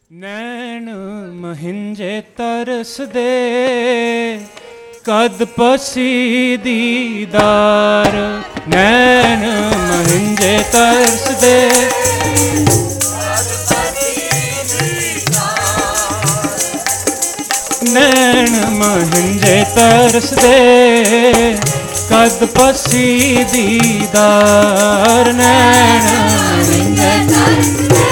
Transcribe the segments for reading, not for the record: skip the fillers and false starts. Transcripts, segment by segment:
नैन महिंजे तरस दे कद पसी दीदार। नैन महिंजे तरस दे नैन महिंजे तरस दे कद पसी दीदार। नैन महिंजे तरस दे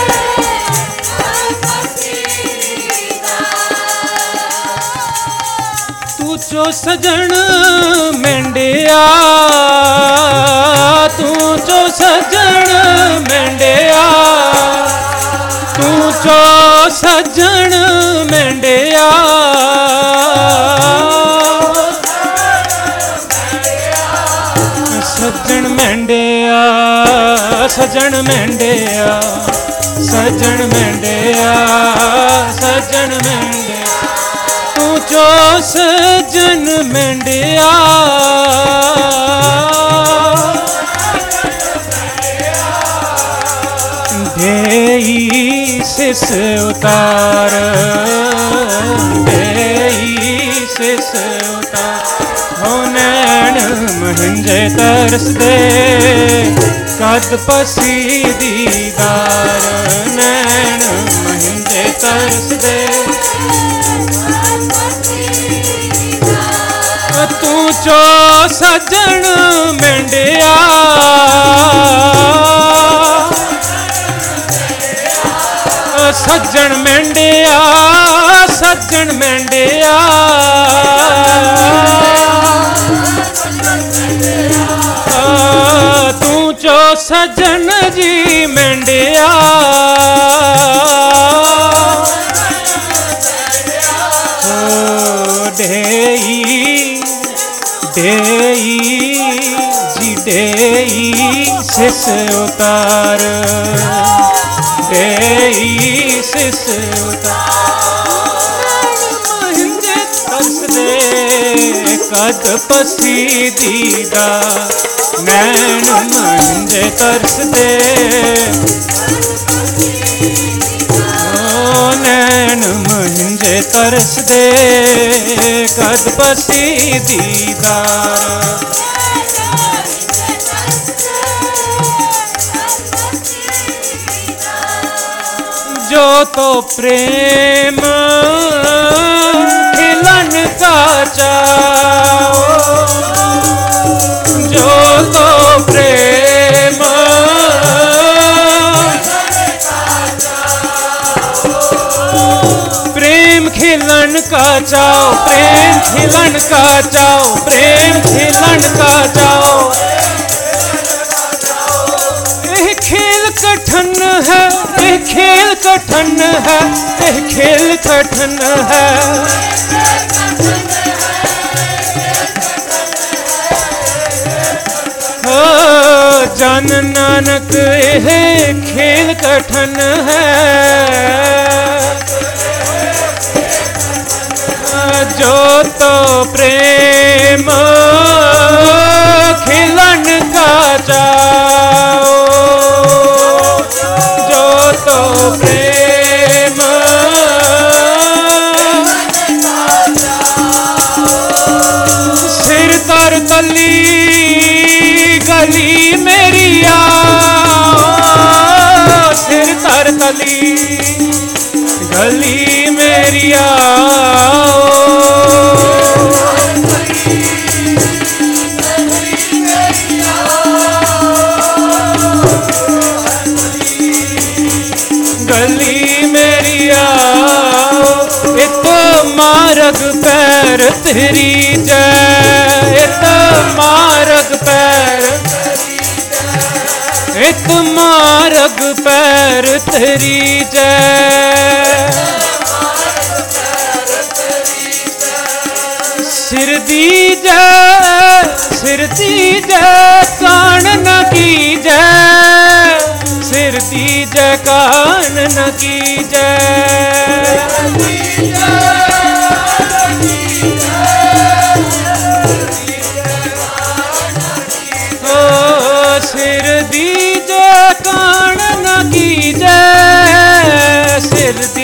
तू चो सजन मेंडिया, तू चो सजन मेंडिया, तू चो सजन मेंडिया। सजन मेंडिया, सजन मेंडिया, सजन मेंडिया, सजन मेंडिया। तू चो सजन मेंडिया, देई सिस उतार, देई सिस उतार। हो नैन महिंजे तरस दे कद पसी दीदार। नैन महिंजे तरस दे तू चो सजन मेंडिया, सजन मेंडिया, सजन मेंडिया। तू चो सजन जी मेंडिया, देई देई जी देई सिस उतार, देई सिस उतार। महिंजे तरस दे कद पसी दीदार। नैन महिंजे तरस दे ओ नैन महिंजे तरस दे कद पसी दीदार। जो तो प्रेम खिलन का चाओ, जो तो प्रेम प्रेम खिलन का चाओ, प्रेम खिलन का चाओ, प्रेम खिलन का चाओ। यह खेल कठिन है, यह खेल कठिन है, यह खेल कठिन है। ओ जन नानक यह खेल कठिन है। जो तो प्रेम खिलन का चाओ, जो तो प्रेम सिर तर तली गली मेरी आओ, सिर तर तली गली मेरी आओ। गली मेरी आओ, इत मार्ग पैर तेरी जय, इत मार्ग पैर, इत मार्ग पैर तेरी जय। सिर दी जय, सिर दी जय कान न की जय, सिर दी जय कान न की जय। ओ सिर दी जय कान न की जय, सिर दी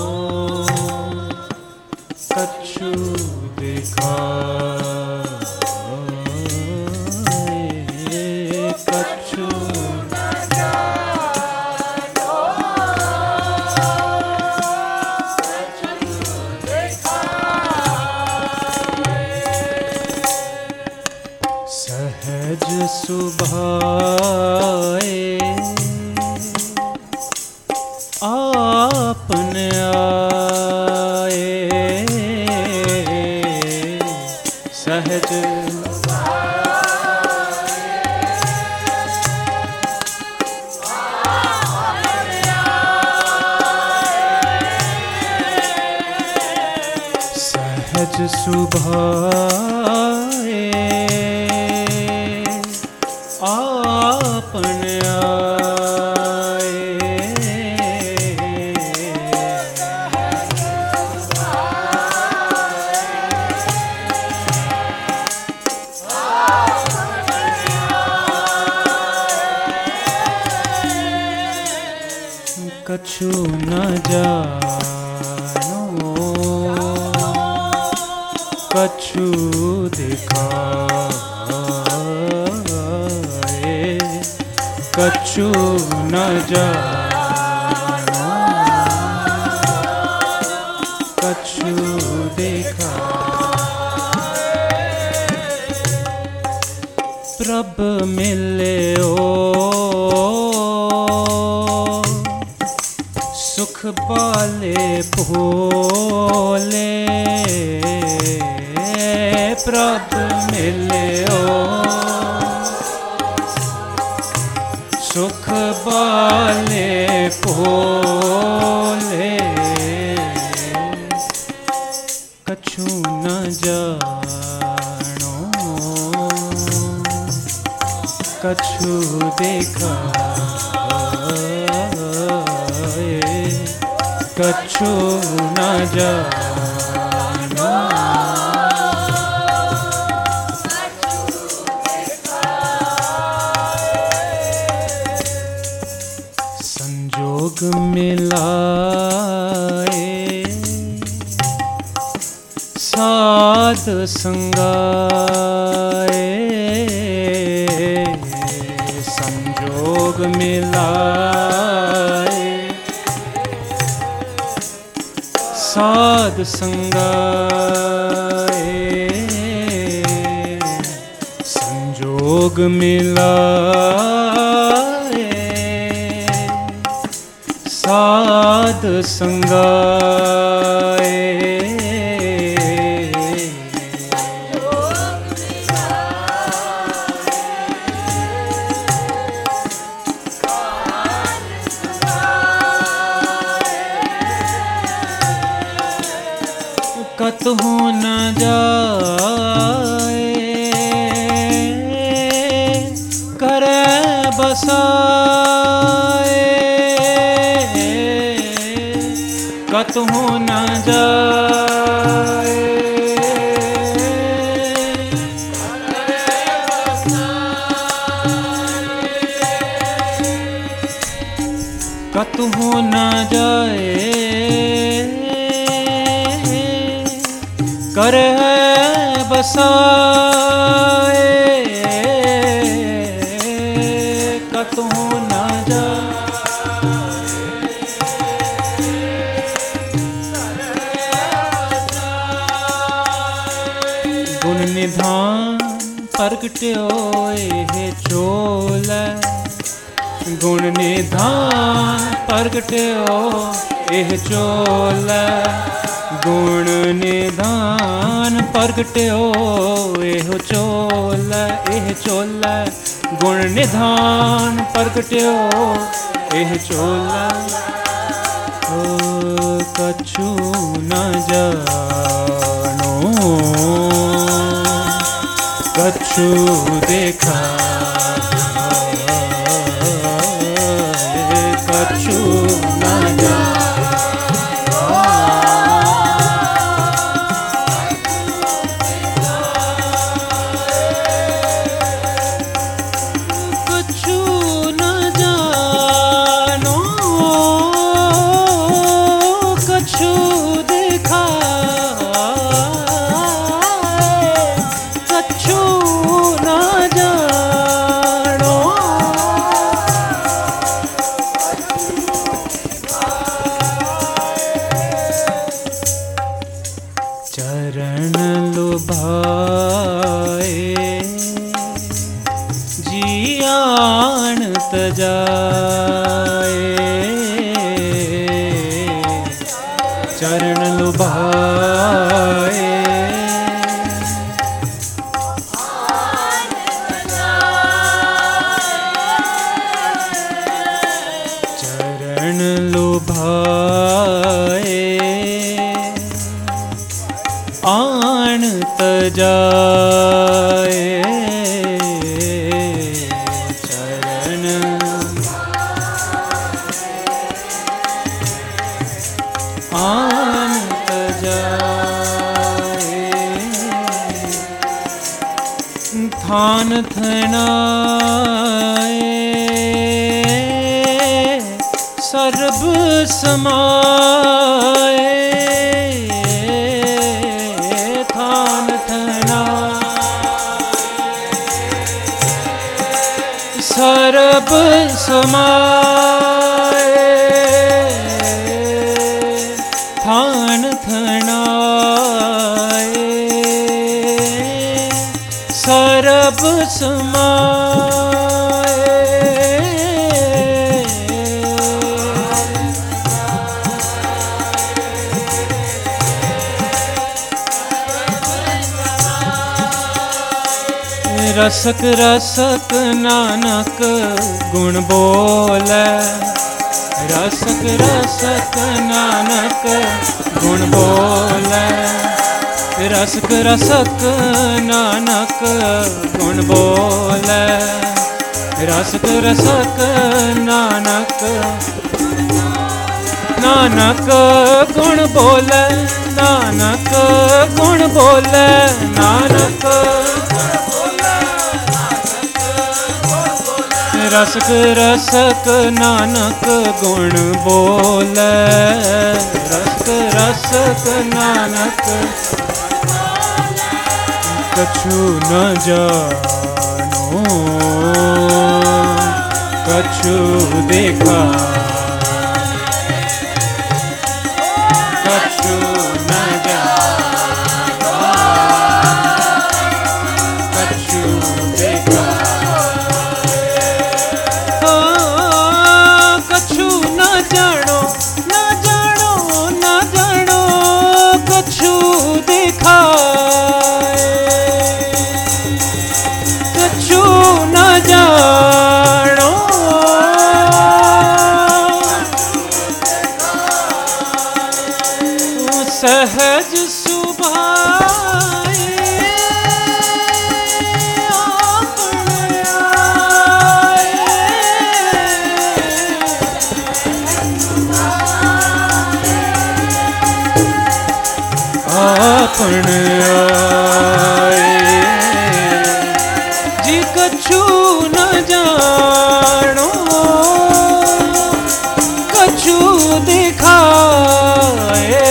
सुभाए आपने आए सहज सहज सुभाए आपने कछु न जानो कछु दिखाए कछु न जानो कछु दिखाए प्रभ मिले सुख पाले भोले प्रभ मिले सुख पाले भोले कछु न जानो कछु देखा कछु न जानो संजोग मिलाए साध संगाए संजोग मिलाए साध संगाए संजोग मिलाए साध संगाए कतहु न जाए करे बसाए कतहु न जाए कतहु न जाए कर है बसाए कतहु न जाए गुण निधान प्रगट्यो हे चोल गुण निधान प्रगट्यो एह चोल गुण निधान प्रगट्यो एह चोल गुण निधान प्रगट्यो एह चोल ओ कछु न जानो कछु देखा कछु न जानो चरण लुभाए। चरण लुभाए आन तजाए। चरण आन तजाए। थान थनाए सर्ब समाए। थान थनाए सर्ब समाए। थान थनाए सर्ब समाए। रसक रसक नानक गुण बोले। रसक रसक नानक गुण बोले। रसक रसक नानक गुण बोले। रसक रसक नानक नानक गुण बोले। नानक गुण बोले। नानक रसक रसक नानक गुण बोले। रसक रसक नानक कछु न जानो कछु देखा। कछु न जानो कछु देखा। कछु न जानो न जानो न जानो कछु देखा। कछु न जानो सहज सुभाए। आपन आए जी कछु न जानो कछु दिखाए।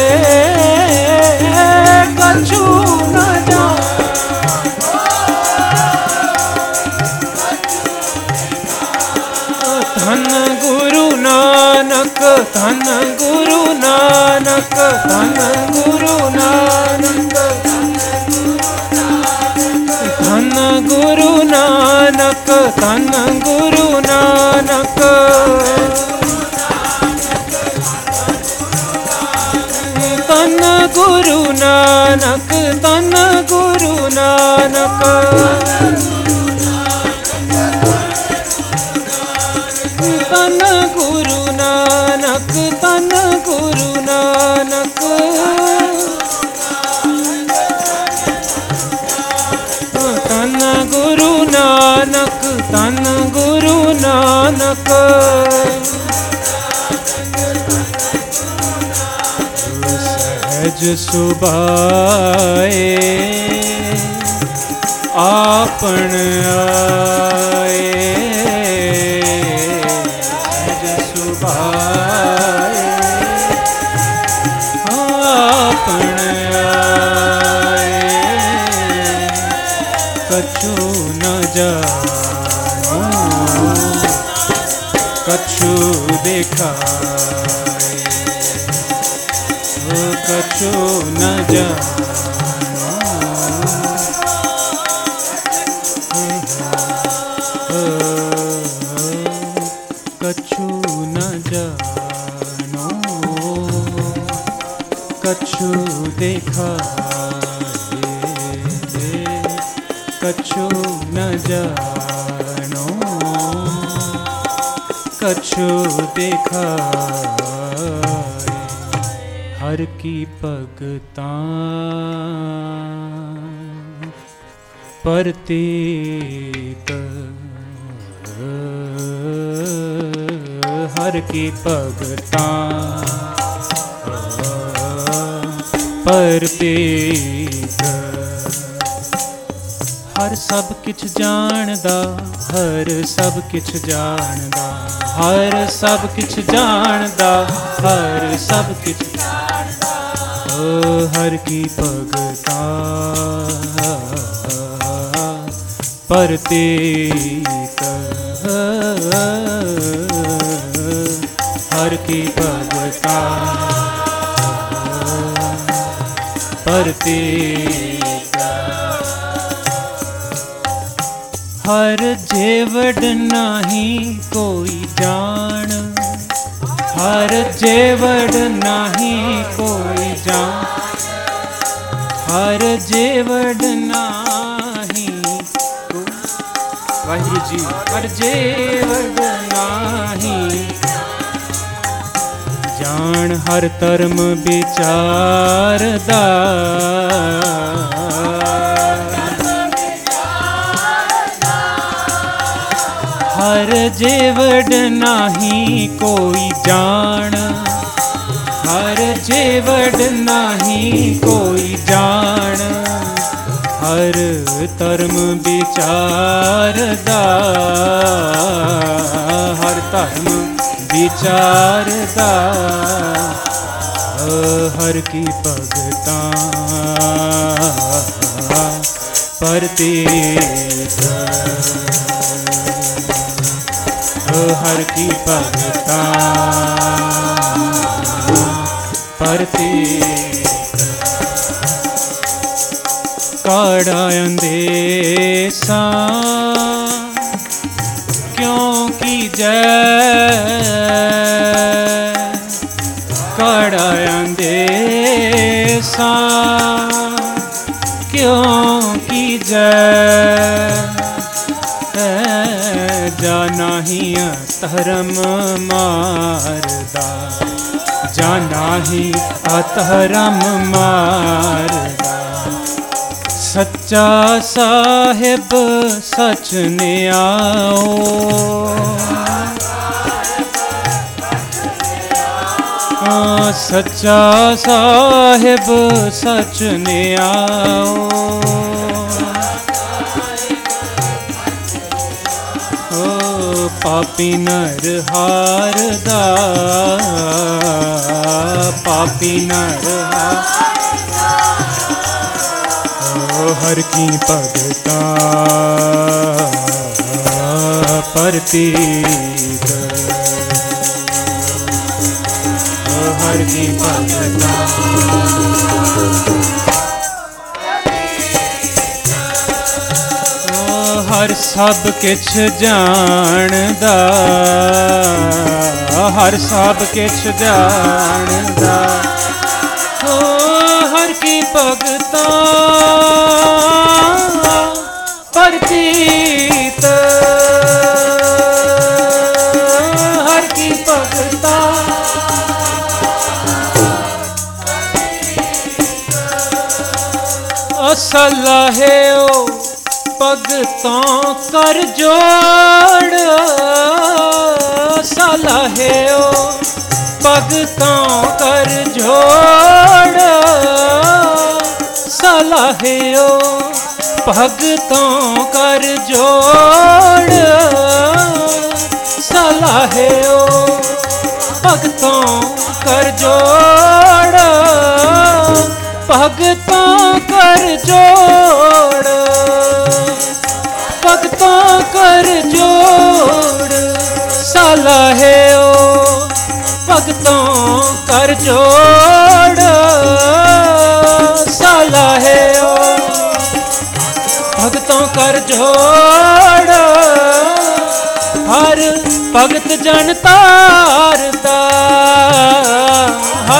कछु न जानो धन गुरु नानक। धन गुरु नानक। धन गुरु नानक। धन गुरु नानक। धन गुरु नानक। धन गुरु नानक। धन गुरु नानक। धन गुरु नानक। धन गुरु नानक। धन गुरु नानक। धन गुरु नानक। सहज सुभाए आपन आए। सहज सुभाए आपन आए। कछु न जानो कछु देखा। कछु न जानो कछु न जानो कछु देखाए कछु न जानो, कछु देखाए हर की भगतां प्रतीत, हर की भगतां प्रतीत। हर सब किछ जानदा, हर सब किछ जानदा, हर सब किछ जानदा, हर सब किछ जानदा। ओ हर की भगतां प्रतीत, हर की भगतां प्रतीत। हर जेवड़ नहीं कोई जान, हर जेवड़ नहीं कोई जान, हर जेवड़ नहीं वाहिगुरु जी, हर जेवड़ नहीं जान, हर धर्म विचारदा, हर जेवड़ नहीं कोई जान, हर जेवड़ नहीं कोई जान, हर धर्म विचारदा, हर धर्म विचारदा। हर की भगतां प्रतीत, हर की भगतां प्रतीत। काड़ा अंदेसा क्यों की जय, काड़ा अंदेसा क्यों की जय, जाना ही अधर्म मारदा, जाना ही अधर्म मारदा। सच्चा साहिब सच ने आओ, सच्चा साहिब सच ने आओ, पापी नर हारदा, पापी नर हर की भगतां प्रतीत, हर की भगतां हर सब किछ जानदा, हर सब किछ जानदा। हर की भगतां प्रतीत, हर की भगतां सलाहे ओ भगतां कर जोड़, सलाहे ओ भगतां कर जोड़, सलाहे ओ भगतां कर जोड़, सलाहे ओ भगतां कर जोड़, भगतां कर जोड़, भगतां कर जोड़, सलाहे ओ भगतां कर जोड़, सलाहे ओ भगतां कर जोड़। हर भगत जन तारदा,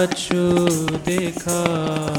कछु देखा